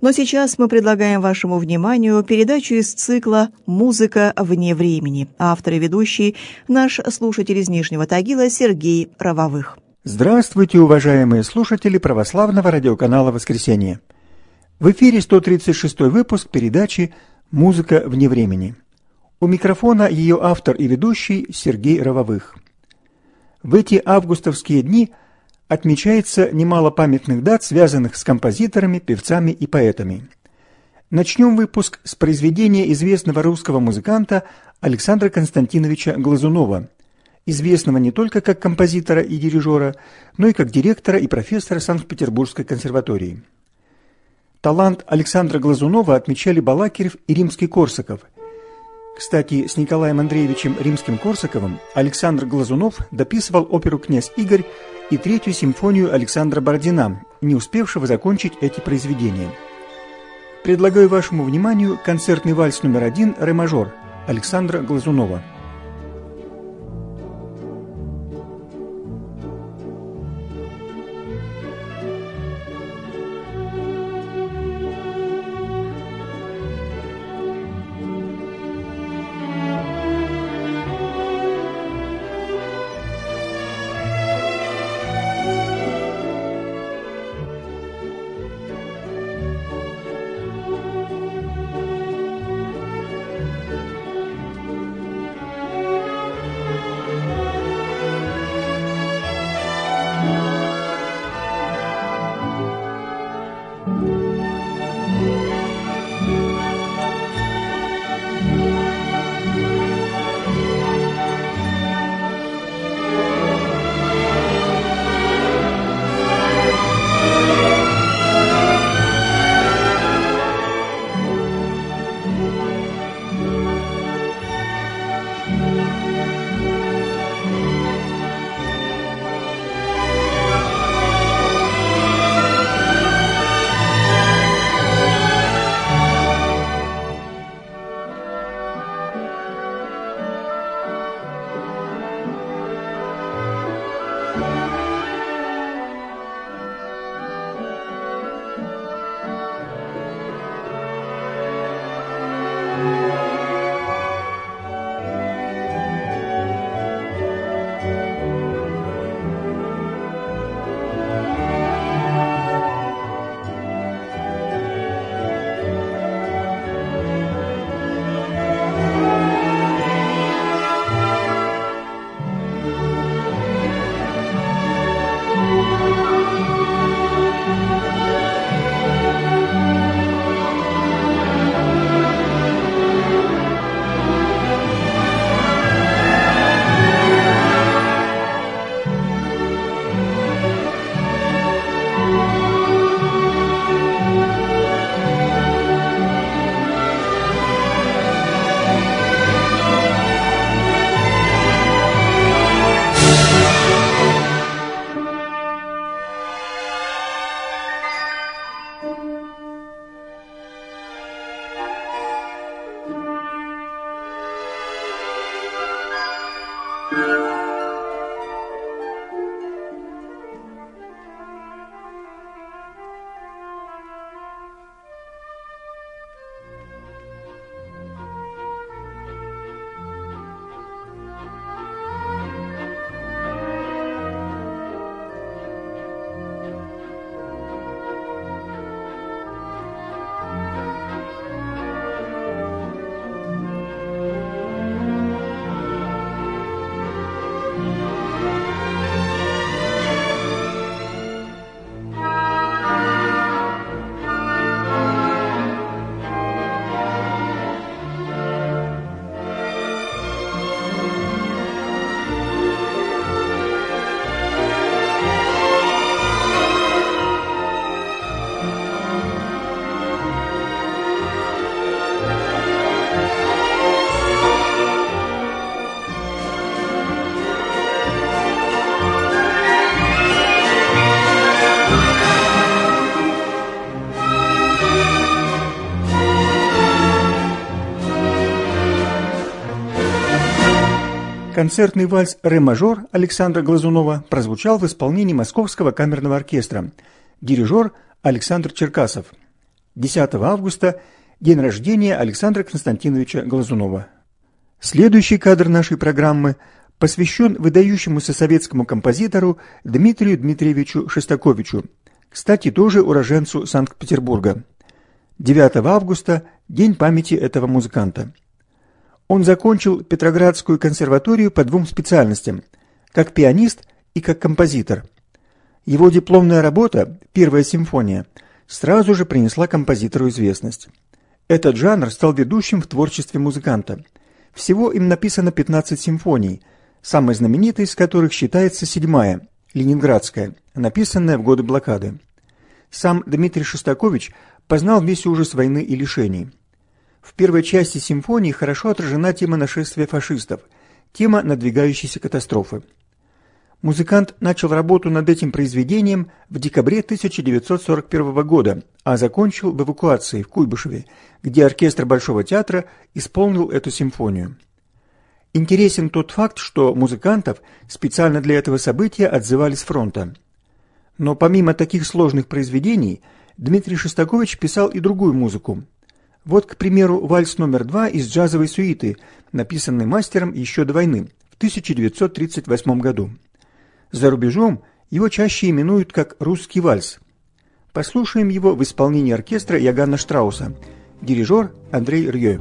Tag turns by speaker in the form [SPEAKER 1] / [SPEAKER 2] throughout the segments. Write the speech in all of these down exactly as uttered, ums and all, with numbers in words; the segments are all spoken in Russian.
[SPEAKER 1] Но сейчас мы предлагаем вашему вниманию передачу из цикла «Музыка вне времени». Автор и ведущий – наш слушатель из Нижнего Тагила Сергей Рововых.
[SPEAKER 2] Здравствуйте, уважаемые слушатели православного радиоканала «Воскресенье». В эфире сто тридцать шестой выпуск передачи «Музыка вне времени». У микрофона ее автор и ведущий Сергей Рововых. В эти августовские дни отмечается немало памятных дат, связанных с композиторами, певцами и поэтами. Начнем выпуск с произведения известного русского музыканта Александра Константиновича Глазунова, известного не только как композитора и дирижера, но и как директора и профессора Санкт-Петербургской консерватории. Талант Александра Глазунова отмечали Балакирев и Римский-Корсаков. Кстати, с Николаем Андреевичем Римским-Корсаковым Александр Глазунов дописывал оперу «Князь Игорь» и третью симфонию Александра Бородина, не успевшего закончить эти произведения. Предлагаю вашему вниманию концертный вальс номер один «Ре-мажор» Александра Глазунова. Концертный вальс «Ре-мажор» Александра Глазунова прозвучал в исполнении Московского камерного оркестра. Дирижер Александр Черкасов. десятого августа – день рождения Александра Константиновича Глазунова. Следующий кадр нашей программы посвящен выдающемуся советскому композитору Дмитрию Дмитриевичу Шостаковичу, кстати, тоже уроженцу Санкт-Петербурга. девятого августа – день памяти этого музыканта. Он закончил Петроградскую консерваторию по двум специальностям – как пианист и как композитор. Его дипломная работа «Первая симфония» сразу же принесла композитору известность. Этот жанр стал ведущим в творчестве музыканта. Всего им написано пятнадцать симфоний, самой знаменитой из которых считается седьмая, ленинградская, написанная в годы блокады. Сам Дмитрий Шостакович познал весь ужас войны и лишений. В первой части симфонии хорошо отражена тема нашествия фашистов, тема надвигающейся катастрофы. Музыкант начал работу над этим произведением в декабре тысяча девятьсот сорок первого года, а закончил в эвакуации в Куйбышеве, где оркестр Большого театра исполнил эту симфонию. Интересен тот факт, что музыкантов специально для этого события отзывали с фронта. Но помимо таких сложных произведений, Дмитрий Шостакович писал и другую музыку. Вот, к примеру, вальс номер два из джазовой сюиты, написанный мастером еще до войны, в тысяча девятьсот тридцать восьмом году. За рубежом его чаще именуют как «русский вальс». Послушаем его в исполнении оркестра Иоганна Штрауса. Дирижер Андрей Рье.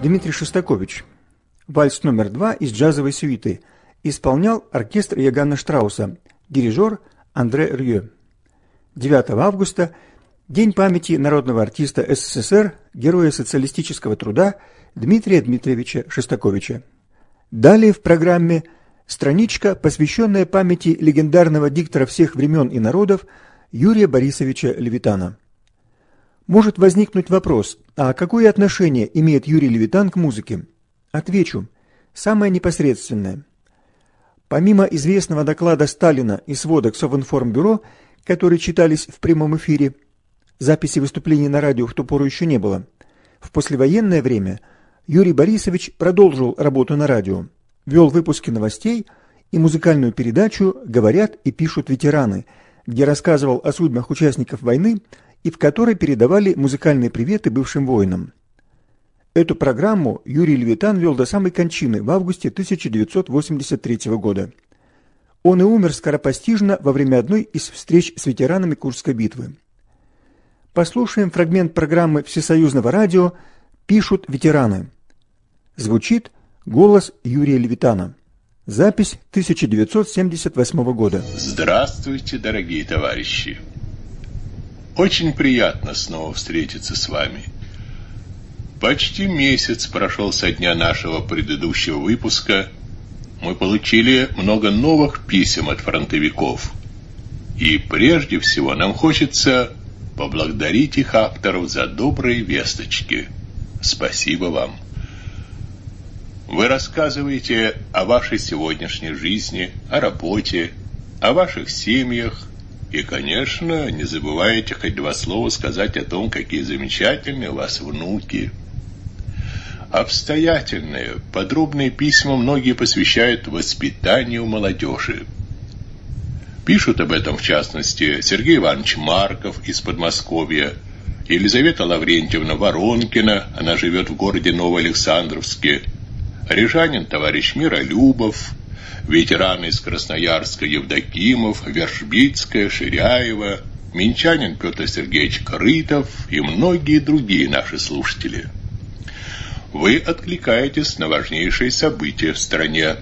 [SPEAKER 2] Дмитрий Шостакович. Вальс номер два из джазовой сюиты. Исполнял оркестр Иоганна Штрауса. Дирижер Андре Рье. девятого августа – День памяти народного артиста СССР, героя социалистического труда Дмитрия Дмитриевича Шостаковича. Далее в программе страничка, посвященная памяти легендарного диктора всех времен и народов Юрия Борисовича Левитана. Может возникнуть вопрос, а какое отношение имеет Юрий Левитан к музыке? Отвечу, самое непосредственное. Помимо известного доклада Сталина и сводок Совинформбюро, которые читались в прямом эфире, записи выступлений на радио в ту пору еще не было, в послевоенное время Юрий Борисович продолжил работу на радио, вел выпуски новостей и музыкальную передачу «Говорят и пишут ветераны», где рассказывал о судьбах участников войны и в которой передавали музыкальные приветы бывшим воинам. Эту программу Юрий Левитан вел до самой кончины в августе тысяча девятьсот восемьдесят третьего года. Он и умер скоропостижно во время одной из встреч с ветеранами Курской битвы. Послушаем фрагмент программы Всесоюзного радио «Пишут ветераны». Звучит голос Юрия Левитана. Запись тысяча девятьсот семьдесят восьмого года.
[SPEAKER 3] Здравствуйте, дорогие товарищи! Очень приятно снова встретиться с вами. Почти месяц прошел со дня нашего предыдущего выпуска. Мы получили много новых писем от фронтовиков. И прежде всего нам хочется поблагодарить их авторов за добрые весточки. Спасибо вам. Вы рассказываете о вашей сегодняшней жизни, о работе, о ваших семьях. И, конечно, не забываете хоть два слова сказать о том, какие замечательные у вас внуки. Обстоятельные, подробные письма многие посвящают воспитанию молодежи. Пишут об этом, в частности, Сергей Иванович Марков из Подмосковья, Елизавета Лаврентьевна Воронкина, она живет в городе Новоалександровске, рижанин товарищ Миролюбов, ветераны из Красноярска Евдокимов, Вершбицкая, Ширяева, минчанин Петр Сергеевич Крытов и многие другие наши слушатели. Вы откликаетесь на важнейшие события в стране.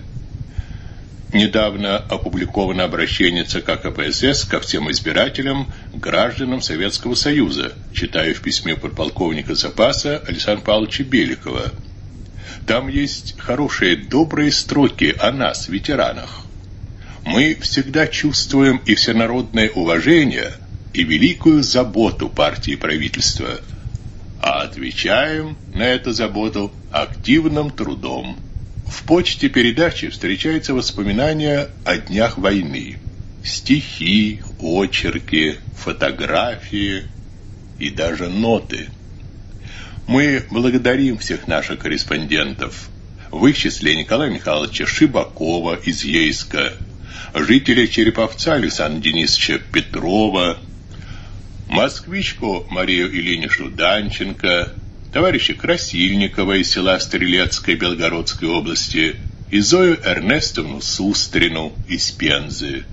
[SPEAKER 3] Недавно опубликовано обращение ЦК КПСС ко всем избирателям, гражданам Советского Союза, читаю в письме подполковника запаса Александра Павловича Беликова. Там есть хорошие, добрые строки о нас, ветеранах. Мы всегда чувствуем и всенародное уважение, и великую заботу партии и правительства, а отвечаем на эту заботу активным трудом. В почте передачи встречаются воспоминания о днях войны, стихи, очерки, фотографии и даже ноты. Мы благодарим всех наших корреспондентов, в их числе Николая Михайловича Шибакова из Ейска, жителя Череповца Александра Денисовича Петрова, москвичку Марию Ильиничну Данченко, товарища Красильникова из села Стрелецкой Белгородской области и Зою Эрнестовну Сустрину из Пензы.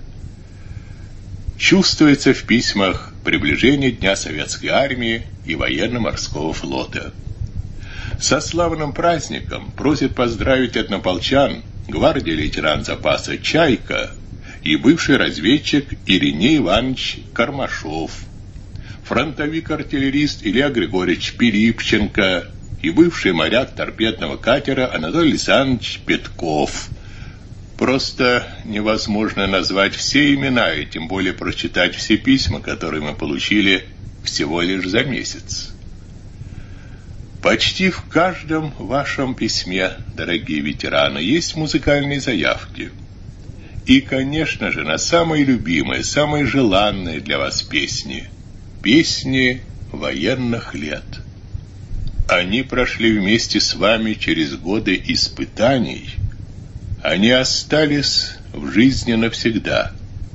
[SPEAKER 3] Чувствуется в письмах приближение Дня Советской Армии и Военно-Морского флота. Со славным праздником просит поздравить однополчан гвардии лейтенант запаса Чайка и бывший разведчик Ириней Иванович Кармашов, фронтовик-артиллерист Илья Григорьевич Пилипченко и бывший моряк торпедного катера Анатолий Александрович Петков. Просто невозможно назвать все имена и тем более прочитать все письма, которые мы получили всего лишь за месяц. Почти в каждом вашем письме, дорогие ветераны, есть музыкальные заявки. И, конечно же, на самые любимые, самые желанные для вас песни. Песни военных лет. Они прошли вместе с вами через годы испытаний. Они остались в жизни навсегда.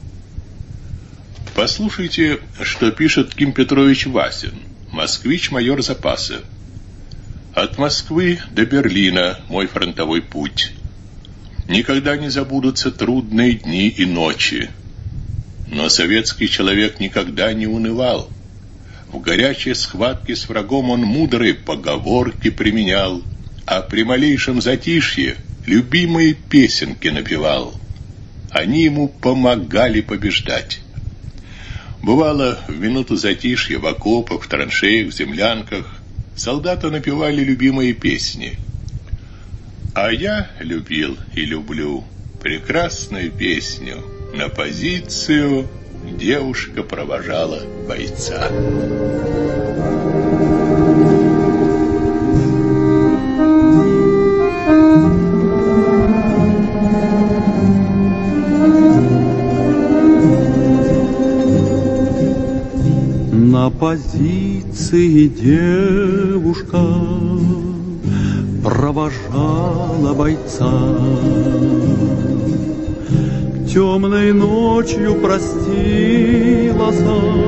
[SPEAKER 3] Послушайте, что пишет Ким Петрович Васин, москвич-майор запаса. От Москвы до Берлина мой фронтовой путь. Никогда не забудутся трудные дни и ночи. Но советский человек никогда не унывал. В горячей схватке с врагом он мудрые поговорки применял. а при малейшем затишье любимые песенки напевал. Они ему помогали побеждать. Бывало, в минуту затишья в окопах, в траншеях, в землянках солдаты напевали любимые песни. А я любил и люблю прекрасную песню «На позицию девушка провожала бойца».
[SPEAKER 4] На позиции девушка провожала бойца. Темной ночью простилась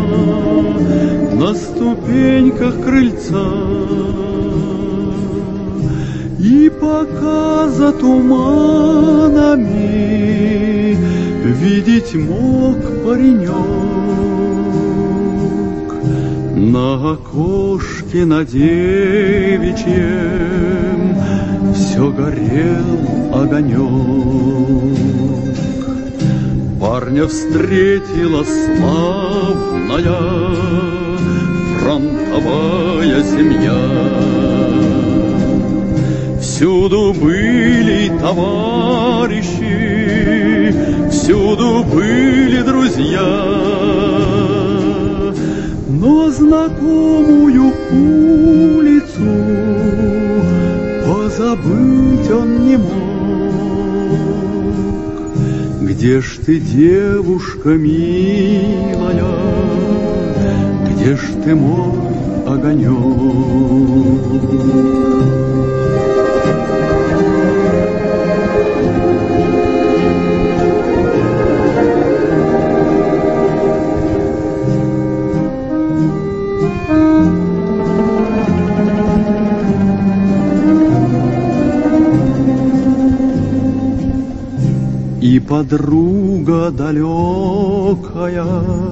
[SPEAKER 4] на ступеньках крыльца. И пока за туманами видеть мог паренек, на окошке на девичьем все горел огонек. Парня встретила славная фронтовая семья. Всюду были товарищи, всюду были друзья. Но знакомую улицу позабыть он не мог. Где ж ты, девушка милая, где ж ты, мой огонек? И подруга далекая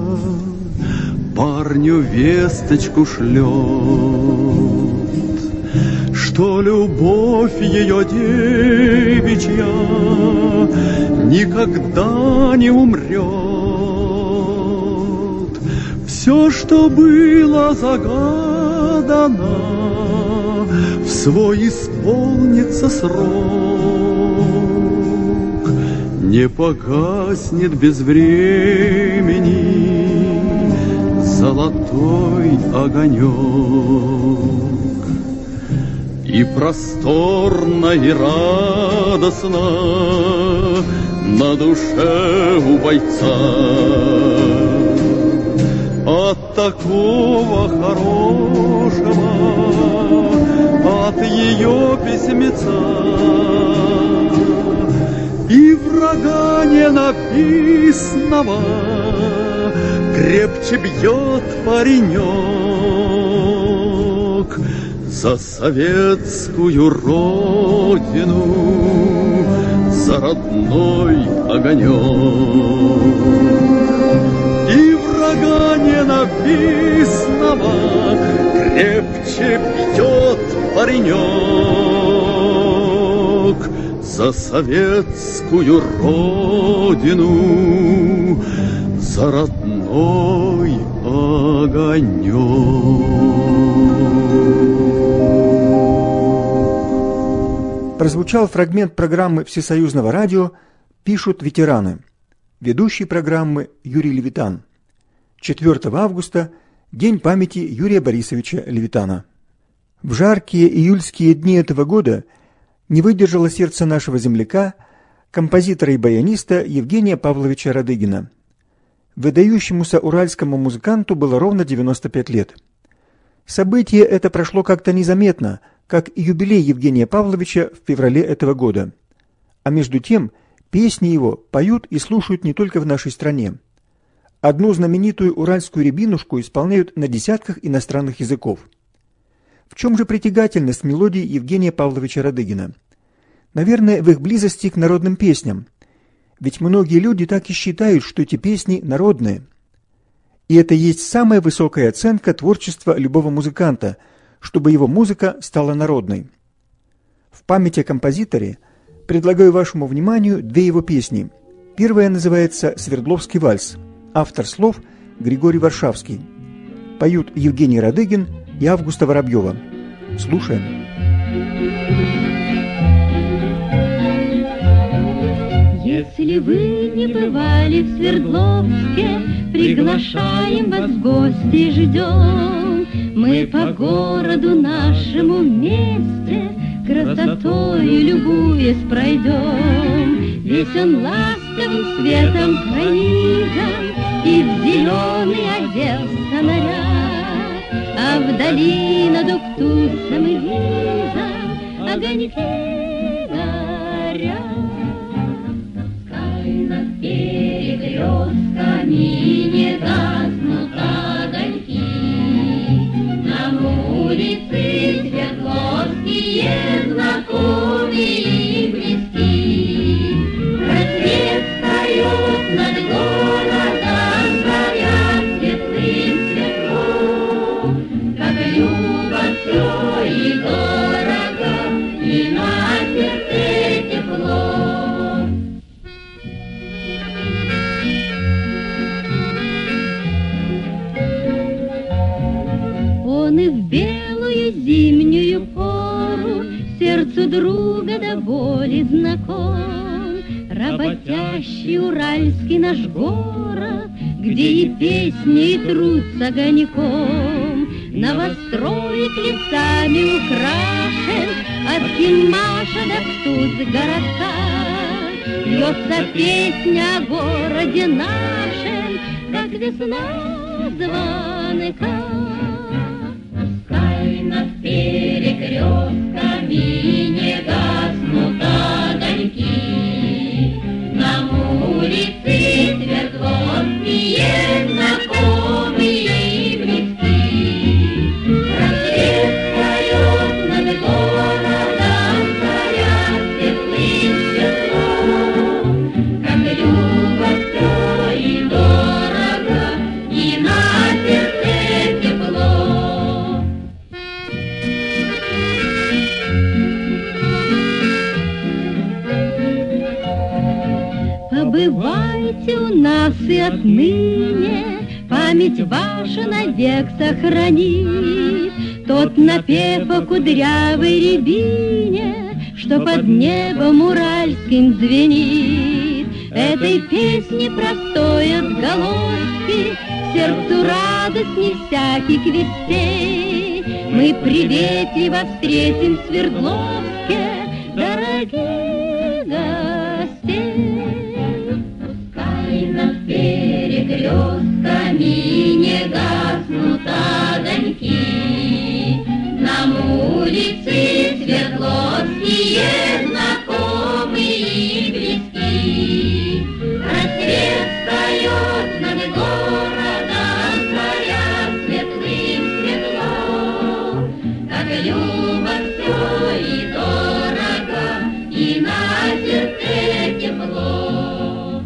[SPEAKER 4] парню весточку шлет, что любовь ее девичья никогда не умрет. Все, что было загадано, в свой исполнится срок. Не погаснет без времени золотой огонек. И просторно, и радостно на душе у бойца от такого хорошего, от ее письмеца. И врага ненавистного крепче бьет паренек за советскую родину, за родной огонек. И врага ненавистного крепче бьет паренек за советскую родину, за родной огонек.
[SPEAKER 2] Прозвучал фрагмент программы Всесоюзного радио «Пишут ветераны». Ведущий программы Юрий Левитан. четвёртого августа – День памяти Юрия Борисовича Левитана. В жаркие июльские дни этого года не выдержало сердце нашего земляка, композитора и баяниста Евгения Павловича Радыгина. Выдающемуся уральскому музыканту было ровно девяносто пять лет. Событие это прошло как-то незаметно, как и юбилей Евгения Павловича в феврале этого года. А между тем, песни его поют и слушают не только в нашей стране. Одну знаменитую уральскую рябинушку исполняют на десятках иностранных языков. В чем же притягательность мелодии Евгения Павловича Радыгина? Наверное, в их близости к народным песням. Ведь многие люди так и считают, что эти песни народные. И это есть самая высокая оценка творчества любого музыканта, чтобы его музыка стала народной. В память о композиторе предлагаю вашему вниманию две его песни. Первая называется «Свердловский вальс». Автор слов Григорий Варшавский. Поют Евгений Радыгин и Августа Воробьева. Слушаем.
[SPEAKER 5] Если вы не бывали в Свердловске, приглашаем вас в гости и ждем. Мы по городу нашему вместе, красотою любуясь пройдем. Весь он ласковым светом пронизан, и в зеленый оделся наряд, а вдали над Уктусом и Визом огоньки горят. Пускай над перекрестками не гаснут огоньки, нам улицы Свердловские знакомые и близки. Рассвет встает над городом, горят светлым светлом, как любо все и дорого, и на сердце тепло. Он и в белую зимнюю пору сердцу друга до боли знаком. Работящий уральский наш город, где и песни, и труд с огоньком. Новостроек лесами украшен, от Кимаша до Ктуз городка. Льется песня о городе нашем, как весна звонка. Пускай над перекрестками не гаснут огоньки, нам улицы Свердловские знакомые и близки. Рассвет встает над городом, горят светлым светлом, как любо все и дорого, и на сердце тепло. Побывайте у нас и отныне, память ваша навек сохранит тот напев о кудрявой рябине, что под небом уральским звенит. Этой песни простой отголоски сердцу радостней всяких вестей. Мы приветливо встретим в Свердловске дорогих гостей. Пускай над перекрестками не гаснут огоньки, нам улицы Свердловские знакомые и близки. Рассвет встает над городом, горят светлым светлом, как любо все и дорого, и на сердце тепло.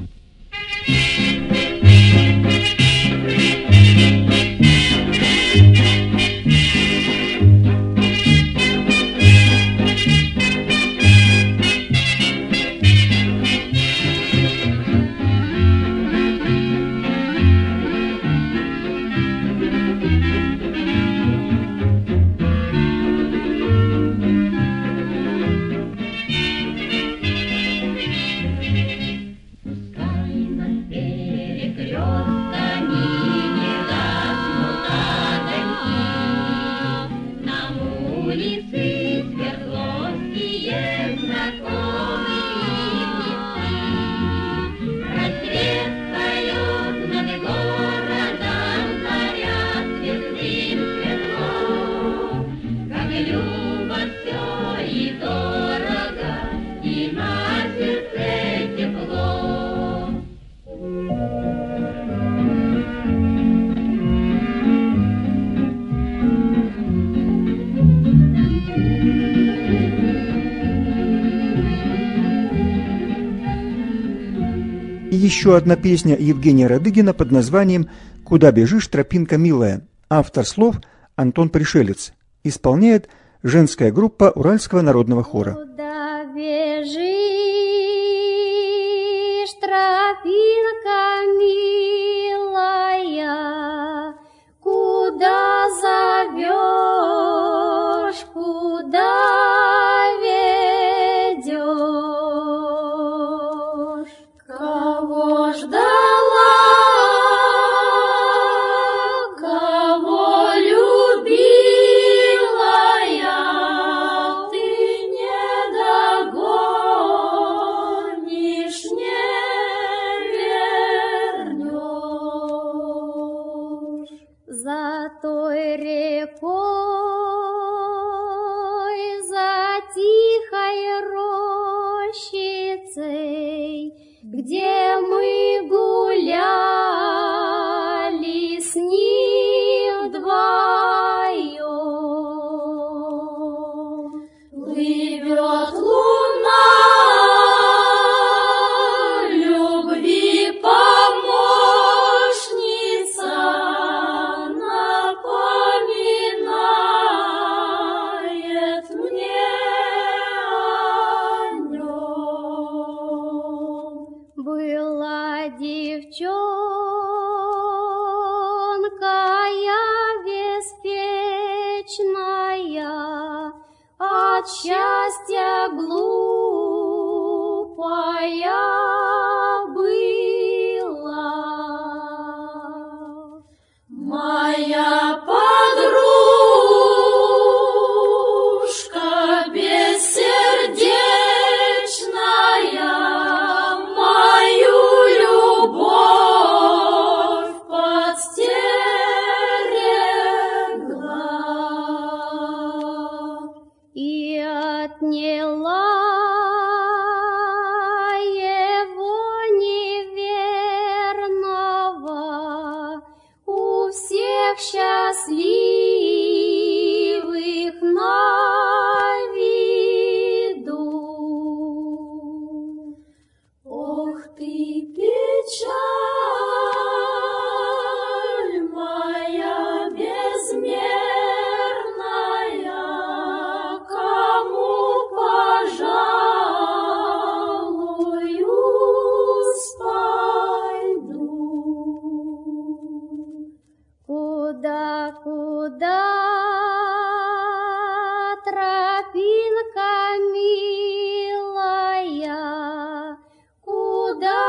[SPEAKER 2] Еще одна песня Евгения Радыгина под названием «Куда бежишь, тропинка милая». Автор слов Антон Пришелец. Исполняет женская группа Уральского народного хора.
[SPEAKER 6] Куда бежишь, тропинка милая, куда зовешь, куда ведешь, кого ждала, кого любила я, ты не догонишь, не вернешь. За той рекой, за тихой рощицей, где мы гуляли с ним вдвоем, плывет луна, любви помощница, напоминает мне о нем. Была девчонка я беспечная, от счастья глупая была. Моя подружка бессердечная, мою любовь подстерегла и отняла его неверного у всех счастливых на виду. Ох ты, печаль моя безмерная, кому пожалуюсь, пойду. Куда, куда, тропинка милая, куда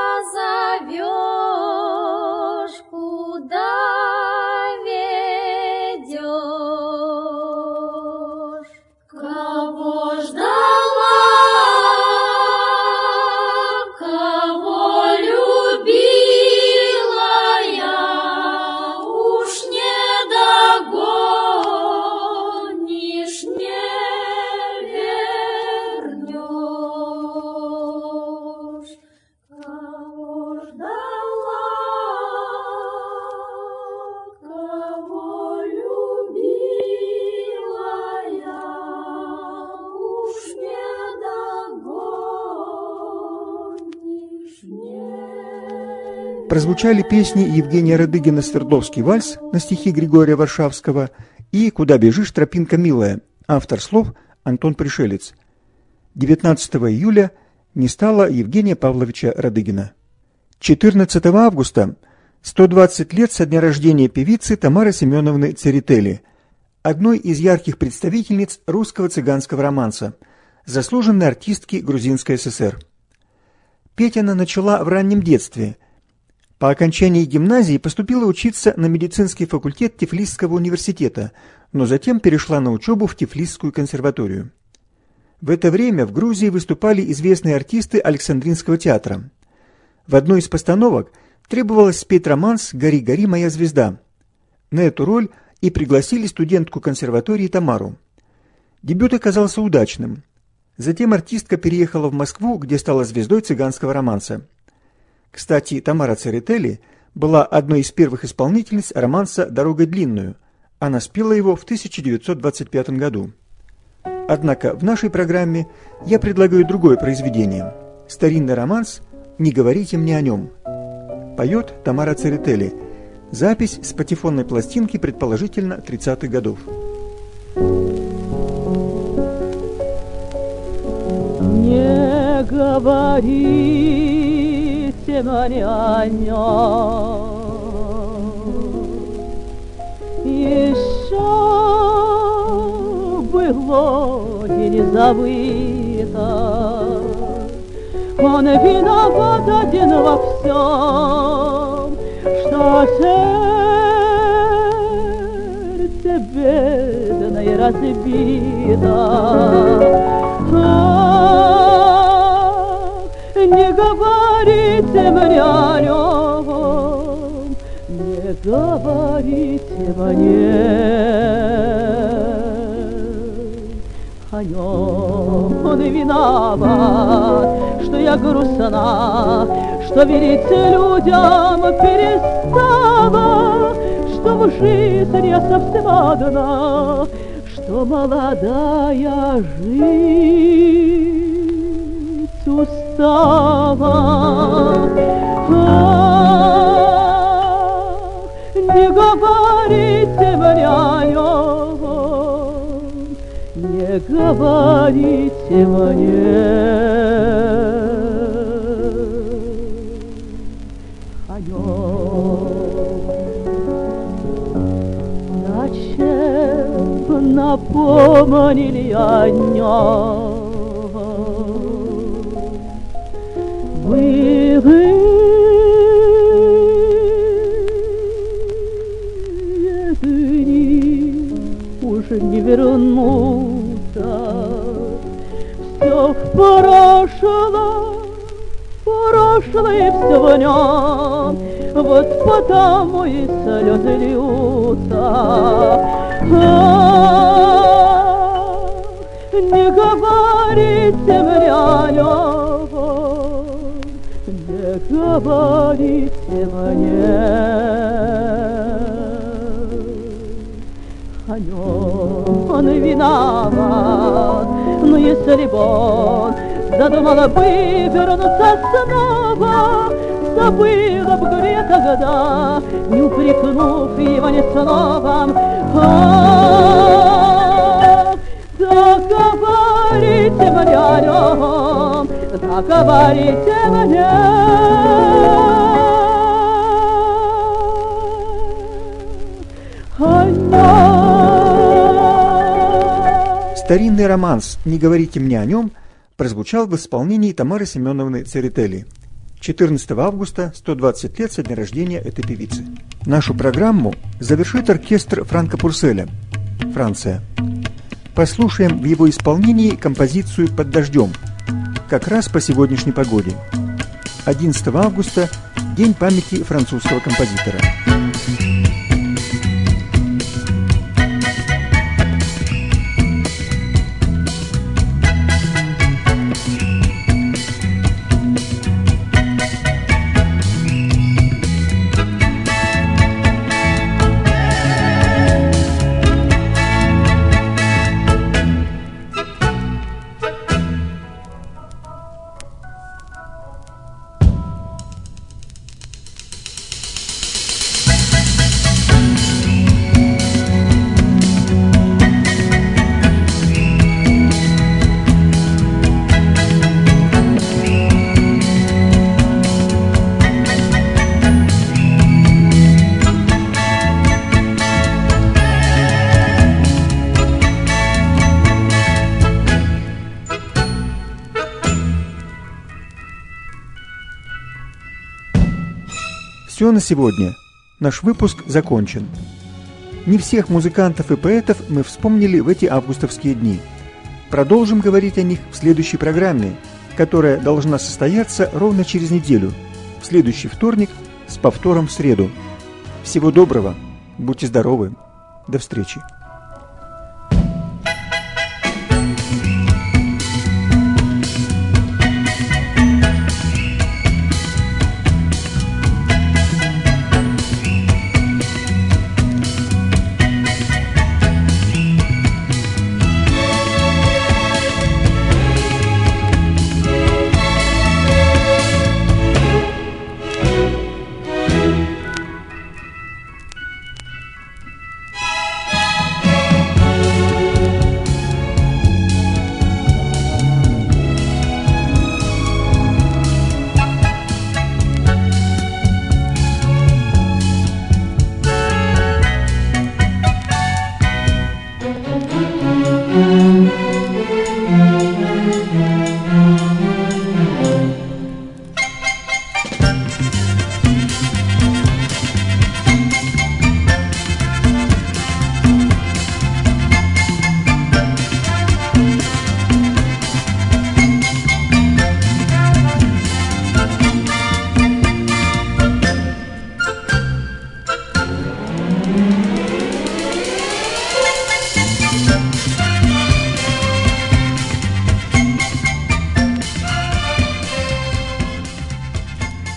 [SPEAKER 6] зовешь, куда ведешь, кого ждала, кого любила я, уж не догонишь, не вернешь. Кого ждала, кого любила я, уж не догонишь, не вернешь.
[SPEAKER 2] Прозвучали песни Евгения Радыгина «Свердловский вальс» на стихи Григория Варшавского и «Куда бежишь, тропинка милая», автор слов Антон Пришелец. девятнадцатого июля не стало Евгения Павловича Радыгина. четырнадцатого августа сто двадцать лет со дня рождения певицы Тамары Семеновны Церетели, одной из ярких представительниц русского цыганского романса, заслуженной артистки Грузинской ССР. Петь она начала в раннем детстве. По окончании гимназии поступила учиться на медицинский факультет Тифлисского университета, но затем перешла на учебу в Тифлисскую консерваторию. В это время в Грузии выступали известные артисты Александринского театра. В одной из постановок требовалось спеть романс «Гори, гори, моя звезда». На эту роль и пригласили студентку консерватории Тамару. Дебют оказался удачным. Затем артистка переехала в Москву, где стала звездой цыганского романса. Кстати, Тамара Церетели была одной из первых исполнительниц романса «Дорога длинную». Она спела его в тысяча девятьсот двадцать пятом году. Однако в нашей программе я предлагаю другое произведение. Старинный романс «Не говорите мне о нем». Поет Тамара Церетели. Запись с патефонной пластинки, предположительно, тридцатых годов.
[SPEAKER 7] не говорите мне о нем. Еще было и не забыто, он виноват один во всем, что сердце бедное разбито. Не говорите мне о нем, не говорите мне о нем. Он виноват, что я грустна, что верить людям перестала, что в жизни я совсем одна, что молодая жизнь устала. Ах, не говорите мне о нем, не говорите мне о нем. Зачем напомнили о нем? Былые дни уже не вернутся, все в прошлом, прошлое все в нем, вот потому и слезы льются. Ах, не говорите мне о нем, не говорите мне о нем. Он виноват, но если б он задумала бы вернуться снова, забыла б горе тогда, не упрекнув его ни словом. Ах, да говорите мне о нем, да говорите мне о нем.
[SPEAKER 2] Старинный романс «Не говорите мне о нем» прозвучал в исполнении Тамары Семеновны Церетели. четырнадцатого августа, сто двадцать лет со дня рождения этой певицы. Нашу программу завершит оркестр Франка Пурселя, Франция. Послушаем в его исполнении композицию «Под дождем», как раз по сегодняшней погоде. одиннадцатого августа – День памяти французского композитора. Все на сегодня. Наш выпуск закончен. Не всех музыкантов и поэтов мы вспомнили в эти августовские дни. Продолжим говорить о них в следующей программе, которая должна состояться ровно через неделю, в следующий вторник с повтором в среду. Всего доброго, будьте здоровы, до встречи.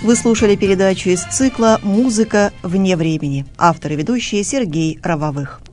[SPEAKER 1] Вы слушали передачу из цикла «Музыка вне времени». Автор и ведущий Сергей Равовых.